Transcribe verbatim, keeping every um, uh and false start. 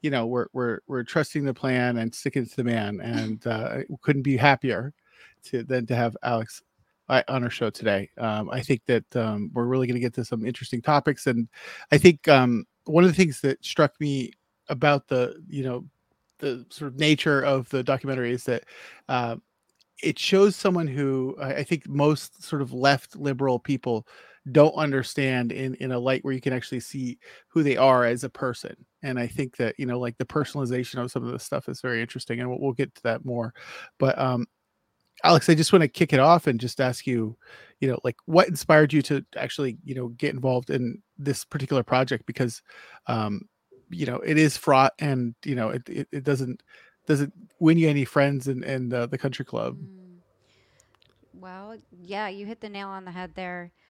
you know, we're we're we're trusting the plan and sticking to the man, and, uh, couldn't be happier to than to have Alex, uh, on our show today. Um, I think that, um, we're really gonna get to some interesting topics, and I think, um, one of the things that struck me about the, you know, the sort of nature of the documentary is that, uh, it shows someone who I I think most sort of left liberal people don't understand in in a light where you can actually see who they are as a person. And I think that, you know, like the personalization of some of this stuff is very interesting, and we'll we'll get to that more. But, um, Alex, I just wanna kick it off and just ask you, you know, like, what inspired you to actually, you know, get involved in this particular project? Because, um, you know, it is fraught and, you know, it it it doesn't doesn't win you any friends in in the the country club. Mm. Well, yeah, you hit the nail on the head there.